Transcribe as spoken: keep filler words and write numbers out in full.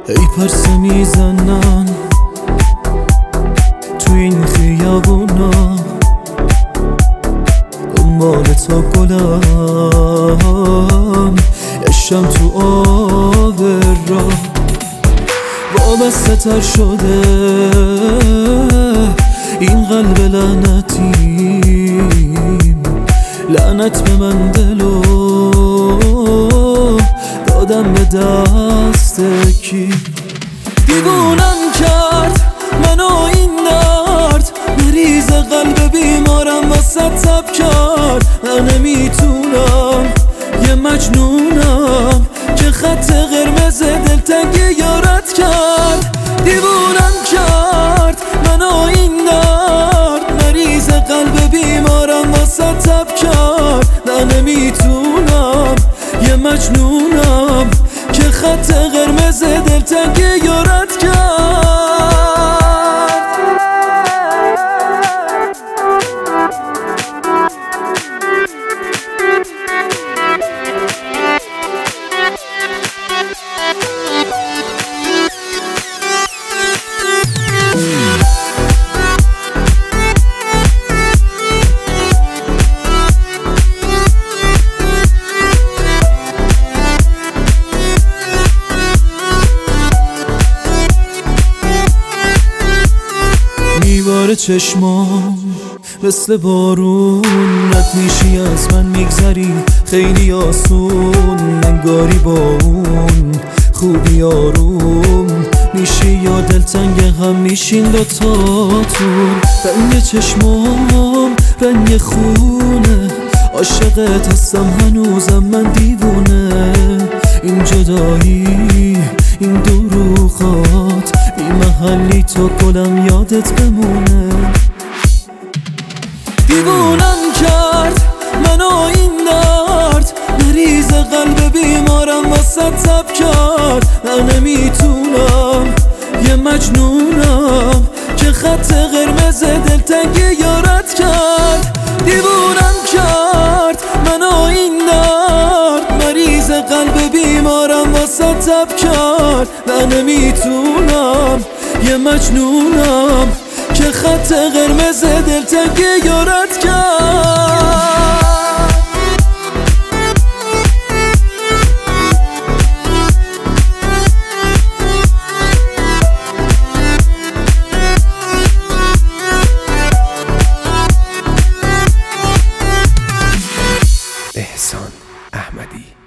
ای پرسه میزنن تو این خیابونا، دنبال تا گلم یشم تو آب را وابسته تر شده این قلب لعنتیم. لعنت به من دلو دادم به دست کی، دیوونم کرد منو این درد، مریض قلب بیمارم واسه تب کرد. من نمیتونم یه مجنونم که خط قرمز دلتنگ یارت کرد. دیوونم کرد منو این درد، مریض قلب بیمارم واسه تب کرد. من نمیتونم یه مجنونم که خط قرمز دلتنگ یارت کرد. میباره چشمام مثل بارون، رد میشی از من میگذری خیلی آسون. انگاری با اون خوبی آروم میشی یا دلتنگ هم میشین دوتاتون. رنگ چشمام رنگ خونه، عاشقت هستم هنوزم من دیوونه. این جدایی این دروغات بی محلی تو گلم یادت بمونه. دیوونم کرد منو این درد، مریض قلب بیمارم واسه تب کرد. من نمیتونم یه مجنونم که خط قرمز دلتنگ یارت کرد. دیوونم کرد منو این درد، مریض قلب بیمارم واسه تب کرد. من نمیتونم یه مجنونم که خط قرمز دلتنگ یارت کرد. احسان احمدی.